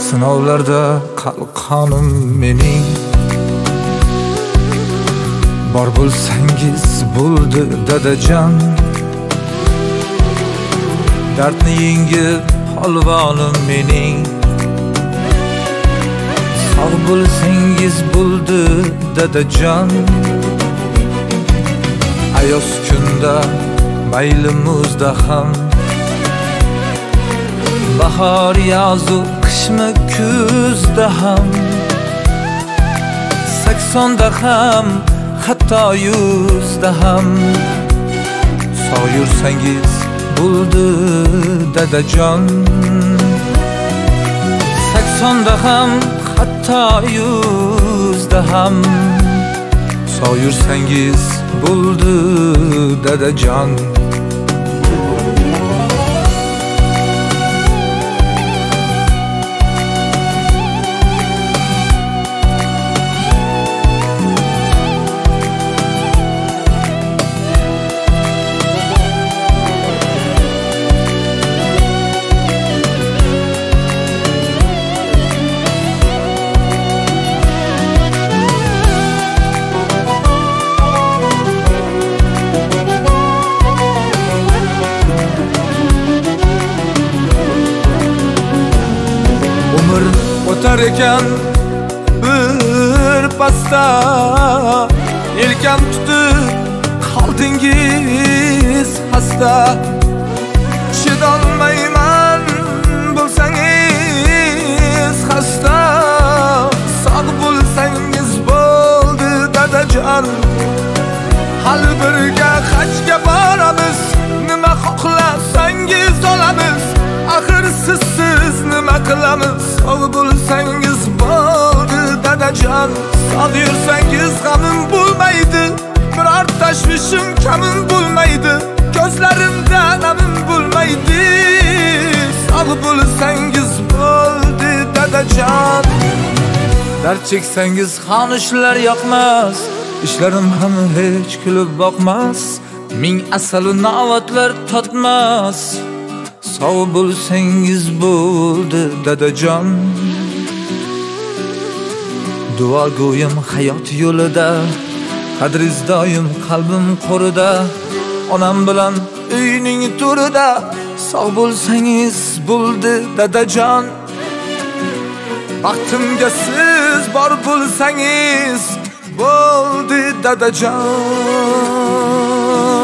sinovlarda qalqonim mening. Bor bo'lsangiz bo'ldi dadajon, dardni yengib polvonim mening. Sog' bo'lsangiz bo'ldi dadajon, ayoz kunda mayli muzda ham, bahor yozu qishmi kuzda ham, 80da ham hatto 100da ham sog' yursangiz bo'ldi dadajon. 80da ham hatto 100da ham sog' yursangiz bo'ldi dadajon. O'tar ekan bir pasda, yelkam tutib qoldingiz xasta. Chidolmayman bo'lsangiz xasta, sog' bo'lsangiz bo'ldi dadajon. Hali birga hajga boramiz, nima xohlasangiz olamiz. Axir sizsiz nima qilamiz? Sog' bo'lsangiz bo'ldi dadajon. Sog' yursangiz g'amim bo'lmaydi, biror tashvishim kamim bo'lmaydi, ko'zlarimda namim bo'lmaydi. Sog' bo'lsangiz bo'ldi dadajon. Dard cheksangiz xonishlar yoqmas, ishlarim ham hech kulib boqmas, ming asalu novatlar totmas. Sog' bo'lsangiz bo'ldi dadajon. Duogo'yim hayot yo'lida, qadriz doim qalbim qo'rida, onam bilan uyning to'rida. Sog' bo'lsangiz bo'ldi dadajon. Baxtimga siz bor bo'lsangiz bo'ldi dadajon.